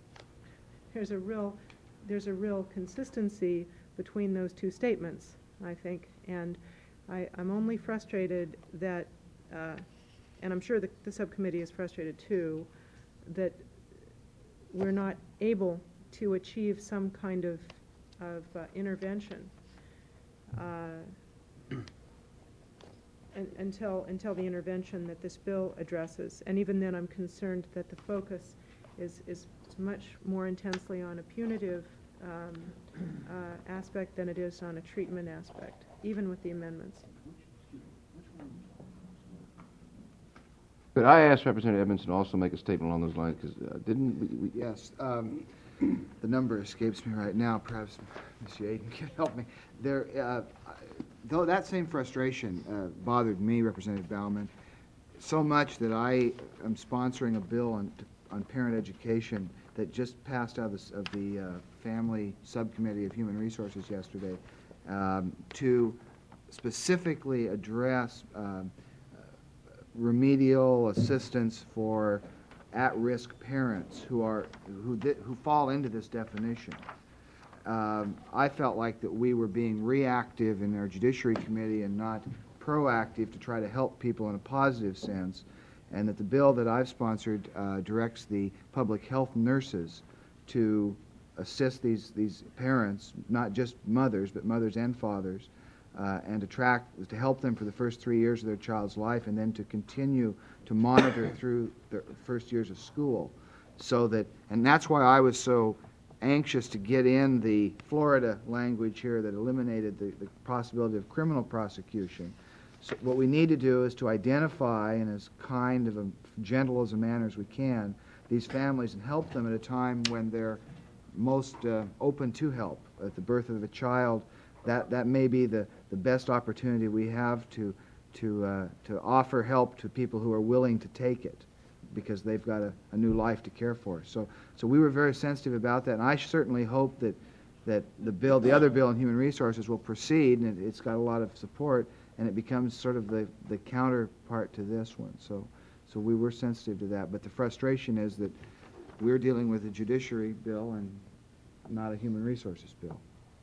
a real consistency between those two statements, I think, and I'm only frustrated that, and I'm sure the subcommittee is frustrated too, that we're not able to achieve some kind of intervention until the intervention that this bill addresses. And even then, I'm concerned that the focus is much more intensely on a punitive aspect than it is on a treatment aspect, even with the amendments. Could I ask Representative Edmondson to also make a statement along those lines? Because didn't we? Yes. The number escapes me right now. Perhaps Ms. Yaden can help me. Though that same frustration bothered me, Representative Baumann, so much that I am sponsoring a bill on parent education that just passed out of the Family Subcommittee of Human Resources yesterday, to specifically address remedial assistance for at-risk parents who fall into this definition. I felt like that we were being reactive in our Judiciary Committee and not proactive to try to help people in a positive sense, and that the bill that I've sponsored directs the public health nurses to assist these parents, not just mothers, but mothers and fathers, and to help them for the first 3 years of their child's life, and then to continue to monitor through the first years of school. So that, and that's why I was so anxious to get in the Florida language here that eliminated the possibility of criminal prosecution. So what we need to do is to identify, in as kind of a gentle as a manner as we can, these families and help them at a time when they're most open to help. At the birth of a child, that may be the best opportunity we have to offer help to people who are willing to take it, because they've got a new life to care for. So we were very sensitive about that, and I certainly hope that the other bill in Human Resources will proceed, and it's got a lot of support, and it becomes sort of the counterpart to this one. So we were sensitive to that, but the frustration is that we're dealing with a judiciary bill and not a human resources bill.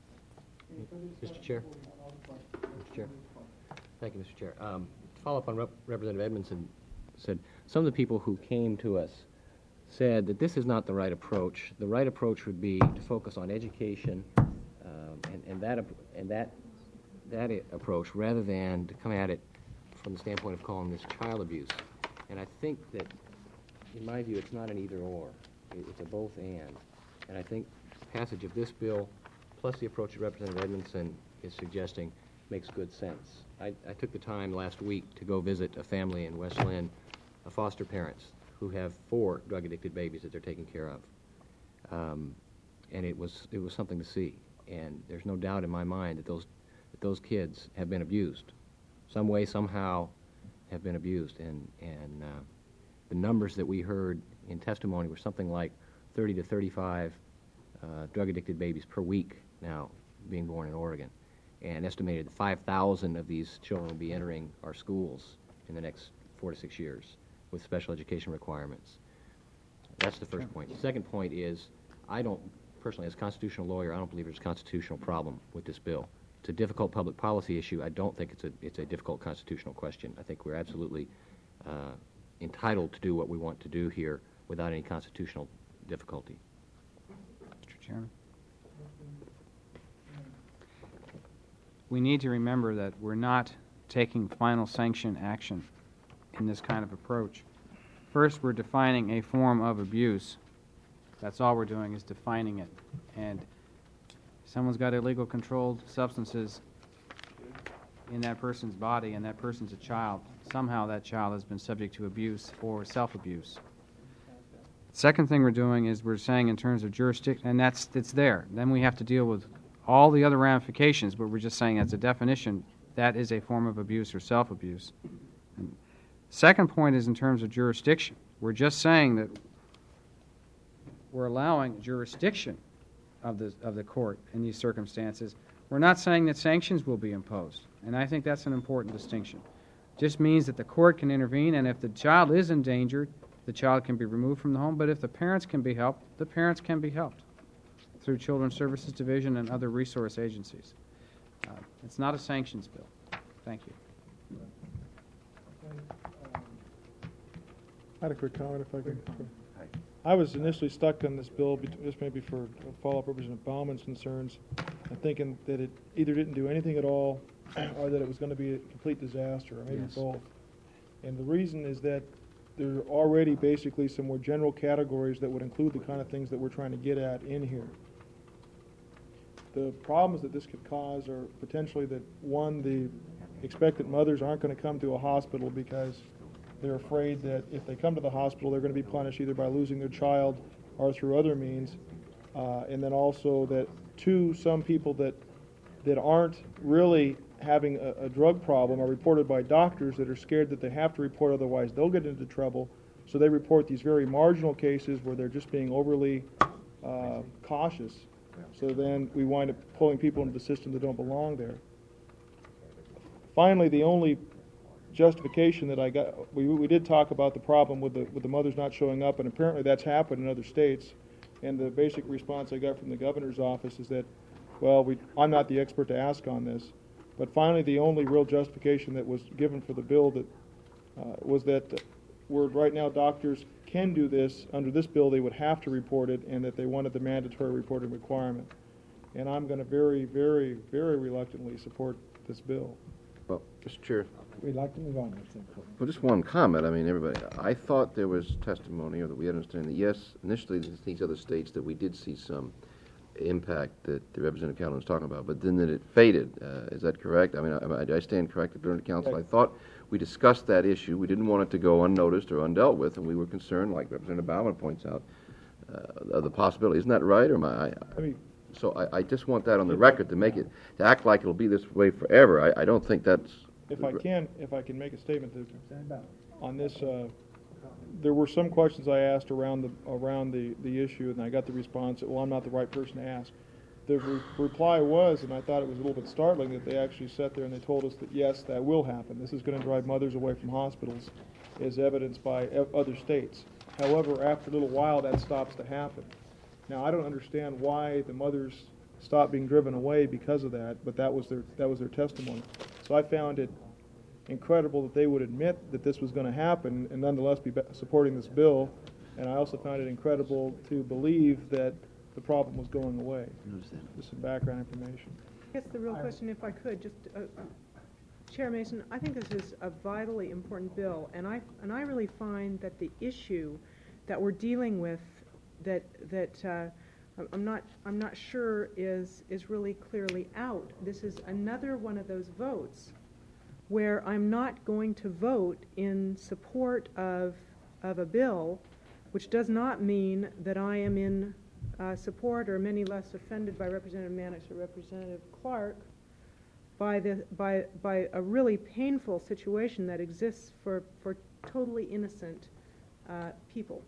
Mr. Chair. Mr. Chair. Thank you, Mr. Chair. To follow up on Representative Edmondson said, some of the people who came to us said that this is not the right approach. The right approach would be to focus on education and that approach, rather than to come at it from the standpoint of calling this child abuse. And I think that, in my view, it's not an either-or. It's a both-and. And I think passage of this bill, plus the approach that Representative Edmondson is suggesting, makes good sense. I took the time last week to go visit a family in West Lynn, foster parents, who have 4 drug-addicted babies that they're taking care of. And it was something to see. And there's no doubt in my mind that those kids have been abused. Some way, somehow, have been abused. And the numbers that we heard in testimony were something like 30 to 35 drug-addicted babies per week now being born in Oregon. And estimated 5,000 of these children will be entering our schools in the next 4 to 6 years with special education requirements. That's the first point. The second point is, I don't, personally, as a constitutional lawyer, I don't believe there's a constitutional problem with this bill. It's a difficult public policy issue. I don't think it's a difficult constitutional question. I think we're absolutely entitled to do what we want to do here without any constitutional difficulty. Mr. Chairman. We need to remember that we're not taking final sanction action in this kind of approach. First, we're defining a form of abuse. That's all we're doing, is defining it. And someone's got illegal controlled substances in that person's body, and that person's a child. Somehow that child has been subject to abuse or self-abuse. Second thing we're doing is we're saying in terms of jurisdiction, and it's there. Then we have to deal with all the other ramifications, but we're just saying as a definition, that is a form of abuse or self-abuse. And second point is in terms of jurisdiction. We're just saying that we're allowing jurisdiction of the court in these circumstances. We're not saying that sanctions will be imposed, and I think that's an important distinction. It just means that the court can intervene, and if the child is endangered, the child can be removed from the home, but if the parents can be helped, the parents can be helped through Children's Services Division and other resource agencies. It's not a sanctions bill. Thank you. I had a quick comment if I could. I was initially stuck on this bill, just maybe for follow-up Representative Bauman's concerns, and thinking that it either didn't do anything at all, or that it was going to be a complete disaster, or maybe both. And the reason is that there are already basically some more general categories that would include the kind of things that we're trying to get at in here. The problems that this could cause are potentially that, one, the expectant mothers aren't going to come to a hospital because they're afraid that if they come to the hospital, they're going to be punished either by losing their child or through other means. And then also that, two, some people that aren't really having a drug problem are reported by doctors that are scared that they have to report, otherwise they'll get into trouble. So they report these very marginal cases where they're just being overly cautious. So then we wind up pulling people into the system that don't belong there. Finally, the only justification that I got, we did talk about the problem with the mothers not showing up, and apparently that's happened in other states. And the basic response I got from the governor's office is that, well, I'm not the expert to ask on this. But finally, the only real justification that was given for the bill that was that where right now doctors can do this, under this bill they would have to report it, and that they wanted the mandatory reporting requirement. And I'm going to very, very, very reluctantly support this bill. Well, Mr. Chair, We'd like to move on. well, just one comment. I mean, everybody, I thought there was testimony, or that we understand that, yes, initially in these other states that we did see some impact that the Representative Calhoun was talking about, but then that it faded. Is that correct? I mean, I stand corrected during the council. I thought we discussed that issue. We didn't want it to go unnoticed or undealt with, and we were concerned, like Representative Bauman points out, of the possibility. Isn't that right, or am I mean, so I just want that on the record to make it, to act like it'll be this way forever. I don't think that's... If I can make a statement on this, there were some questions I asked around the issue, and I got the response that, well, I'm not the right person to ask. The reply was, and I thought it was a little bit startling, that they actually sat there and they told us that, yes, that will happen. This is going to drive mothers away from hospitals, as evidenced by other states. However, after a little while, that stops to happen. Now, I don't understand why the mothers stopped being driven away because of that, but that was their testimony. So I found it incredible that they would admit that this was going to happen and nonetheless be supporting this bill. And I also found it incredible to believe that the problem was going away. Just some background information. I guess the real question, if I could, just Chair Mason, I think this is a vitally important bill, and I really find that the issue that we're dealing with that I'm not sure is really clearly out. This is another one of those votes where I'm not going to vote in support of a bill, which does not mean that I am in support or many less offended by Representative Mannix or Representative Clark by a really painful situation that exists for totally innocent people.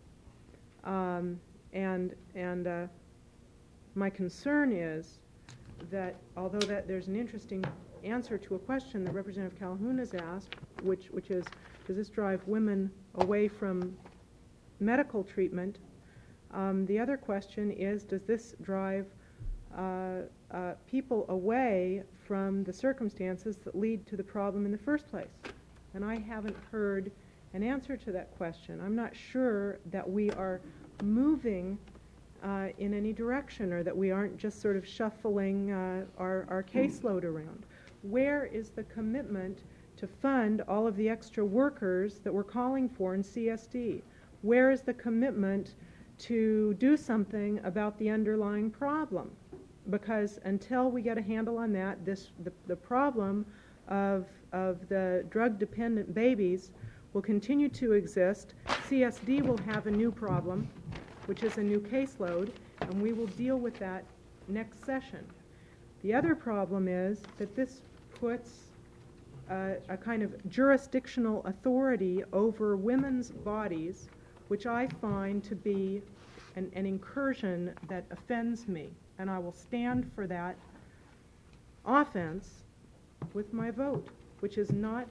And my concern is that although there's an interesting answer to a question that Representative Calhoun has asked, which is, does this drive women away from medical treatment? The other question is, does this drive people away from the circumstances that lead to the problem in the first place? And I haven't heard an answer to that question. I'm not sure that we are moving in any direction, or that we aren't just sort of shuffling our caseload around. Where is the commitment to fund all of the extra workers that we're calling for in CSD? Where is the commitment to do something about the underlying problem? Because until we get a handle on that, the problem of the drug-dependent babies will continue to exist. CSD will have a new problem, which is a new caseload, and we will deal with that next session. The other problem is that this puts a kind of jurisdictional authority over women's bodies, which I find to be an incursion that offends me, and I will stand for that offense with my vote, which is not,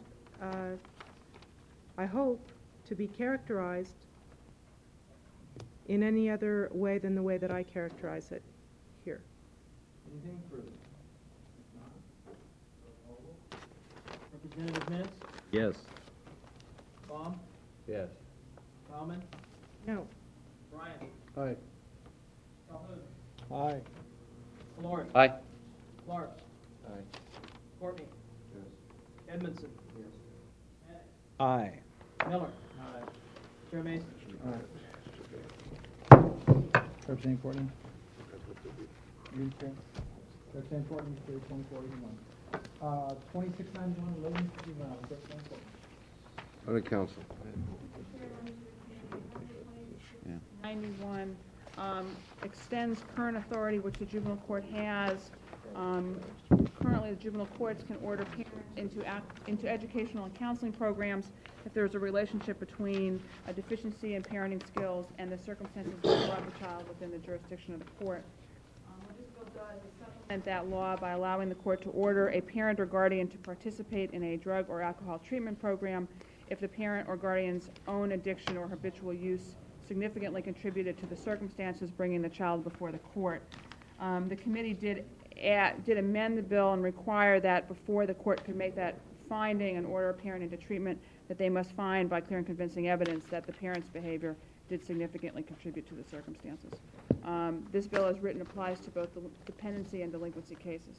I hope, to be characterized in any other way than the way that I characterize it here. Anything further? Representative Mintz? Yes. Baum? Yes. Bauman? No. Bryant? Aye. Calhoun? Aye. Flores? Aye. Clark? Aye. Courtney? Yes. Edmondson? Yes. Aye. Miller? Aye. Chair Mason? Representative Courtney? Representative Courtney, 2481. 2691, Logan City Brown, Representative Courtney. Under council. 91 extends current authority which the juvenile court has. Currently, the juvenile courts can order parents into educational and counseling programs if there's a relationship between a deficiency in parenting skills and the circumstances that brought the child within the jurisdiction of the court. What this bill supplement that law by allowing the court to order a parent or guardian to participate in a drug or alcohol treatment program if the parent or guardian's own addiction or habitual use significantly contributed to the circumstances bringing the child before the court. The committee did amend the bill and require that before the court could make that finding and order a parent into treatment, that they must find by clear and convincing evidence that the parent's behavior did significantly contribute to the circumstances. This bill, as written, applies to both the dependency and delinquency cases.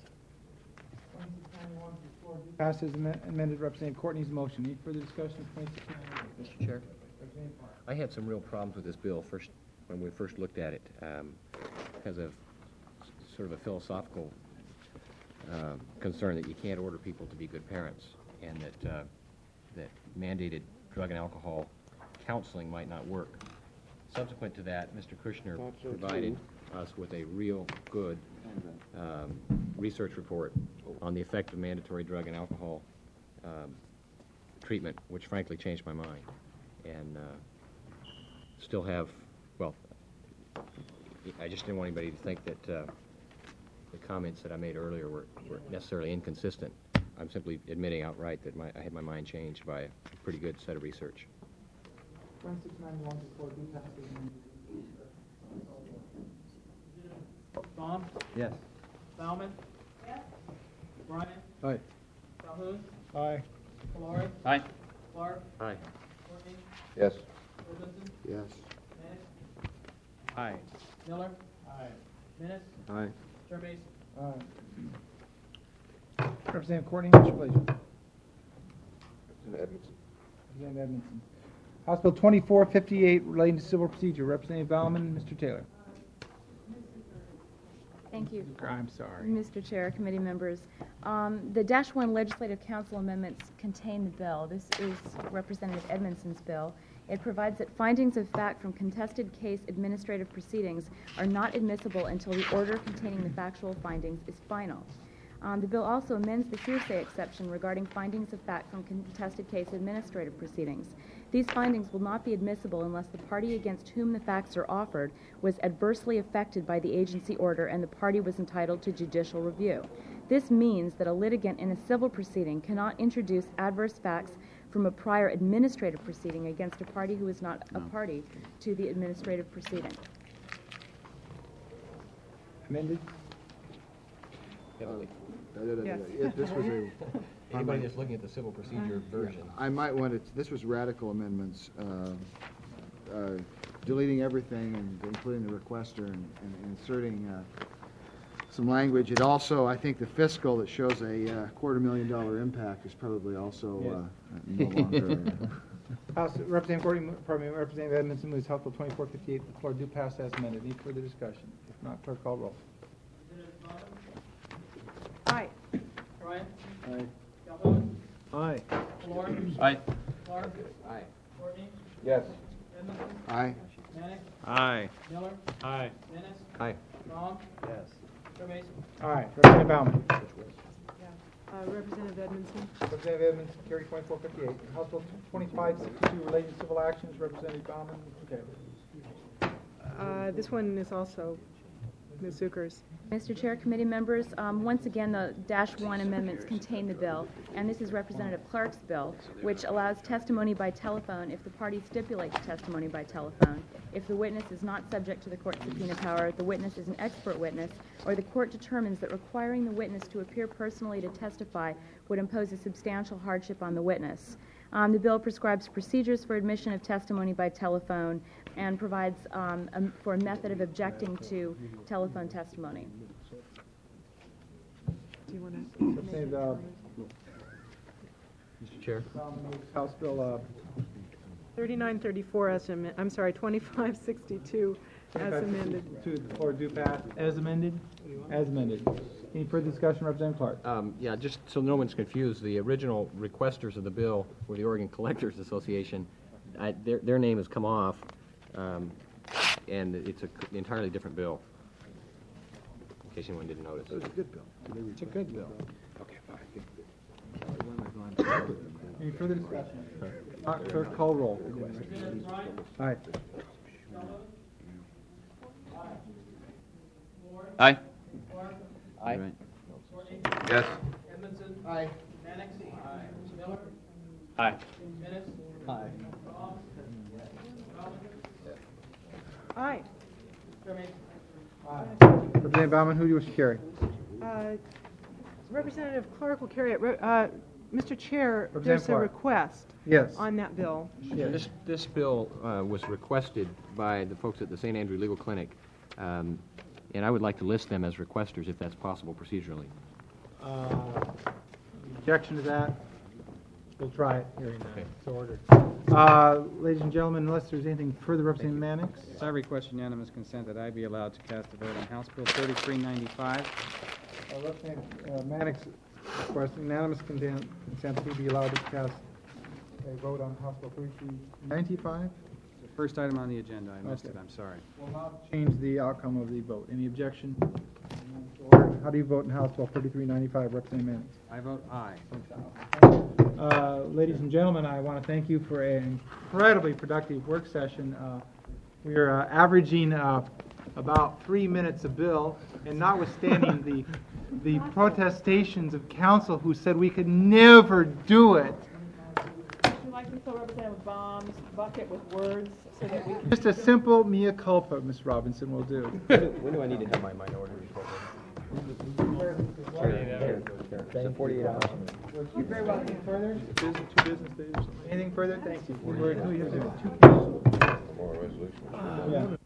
Passed as amended. Representative Courtney's motion. Any further discussion of 2691? Mr. Chair, I had some real problems with this bill when we first looked at it, because of sort of a philosophical concern that you can't order people to be good parents, and that mandated drug and alcohol counseling might not work. Subsequent to that, Mr. Kushner provided us with a real good research report on the effect of mandatory drug and alcohol treatment, which frankly changed my mind. And still have, well, I just didn't want anybody to think that the comments that I made earlier were necessarily inconsistent. I'm simply admitting outright that I had my mind changed by a pretty good set of research. 2691 before due pass as amended. Vaughn? Yes. Bauman? Yes. Bryant? Aye. Calhoun? Aye. Valori? Aye. Clark? Aye. Courtney? Yes. Robinson? Yes. Mannix? Aye. Miller? Aye. Minnis? Aye. Termes? Representative Courtney, what's your pleasure? Edmondson. Representative Edmondson. House Bill 2458 relating to civil procedure. Representative Bauman, Mr. Taylor. Thank you. I'm sorry. Mr. Chair, committee members, the -1 Legislative Council amendments contain the bill. This is Representative Edmondson's bill. It provides that findings of fact from contested case administrative proceedings are not admissible until the order containing the factual findings is final. The bill also amends the hearsay exception regarding findings of fact from contested case administrative proceedings. These findings will not be admissible unless the party against whom the facts are offered was adversely affected by the agency order and the party was entitled to judicial review. This means that a litigant in a civil proceeding cannot introduce adverse facts from a prior administrative proceeding against a party who is not a party to the administrative proceeding. Amended? Yes. This was a... Anybody that's looking at the civil procedure version. I might want to, this was radical amendments, deleting everything and including the requester and inserting some language. It also, I think the fiscal that shows a $250,000 impact is probably also no longer. House Representative Courtney, pardon me, Representative Edmondson moves House Bill 2458. The floor do pass as amended. Any further discussion? If not, clerk call roll. Aye. Bryant? Aye. Calhoun? Aye. Valori? Aye. Clark? Aye. Courtney? Yes. Edmondson? Aye. Mannix? Aye. Miller? Aye. Minnis? Aye. Vaughn? Yes. Termes? All right. Representative Bauman. Representative Edmondson. Representative Edmondson, carried 2458. House Bill 2562 related to civil actions. Representative Bauman, Mr. Taylor. This one is also Ms. Zucker's. Mr. Chair, committee members, once again, the -1 amendments contain the bill, and this is Representative Clark's bill, which allows testimony by telephone if the party stipulates testimony by telephone, if the witness is not subject to the court subpoena power, the witness is an expert witness, or the court determines that requiring the witness to appear personally to testify would impose a substantial hardship on the witness. The bill prescribes procedures for admission of testimony by telephone and provides for a method of objecting to telephone testimony. Do you want to? Representative Mr. Chair? Bauman moves House Bill 3934 as amended, I'm sorry, 2562 as amended. to the floor do pass as amended. As amended. Any further discussion, Representative Clark? Yeah, just so no one's confused, the original requesters of the bill were the Oregon Collectors Association. Their name has come off, and it's an entirely different bill, in case anyone didn't notice. It's a good bill. It's a good bill. Okay, fine. Any further discussion? Clerk, call roll. Aye. Aye. Aye. Right. Yes. Aye. Aye. Aye. Representative Baumann, who do you wish to carry? Representative Clark will carry it. Mr. Chair, Representative there's a Clark. request Yes. on that bill. Yes. This bill was requested by the folks at the St. Andrew Legal Clinic, and I would like to list them as requesters if that's possible procedurally. Objection to that? We'll try it. Hearing none. Okay. So ordered. Ladies and gentlemen, unless there's anything further, Representative Mannix? I request unanimous consent that I be allowed to cast a vote on House Bill 3395. Representative Mannix requests unanimous consent that he be allowed to cast a vote on House Bill 3395. The first item on the agenda, I missed Okay. it, I'm sorry. Will not change the outcome of the vote. Any objection? Ordered. How do you vote in House Bill 3395, Representative Mannix? I vote aye. Ladies and gentlemen, I want to thank you for an incredibly productive work session. We are averaging about 3 minutes a bill, and notwithstanding the protestations of council who said we could never do it, Would you like to fill Representative Baum's bucket with words so that we can... just a simple mea culpa, Ms. Robinson, will do. When do I need to have my minority report? 48 hours. You very well. Anything further? 2 business days or something. Anything further? Thank you. Who you have to- More resolution. Yeah.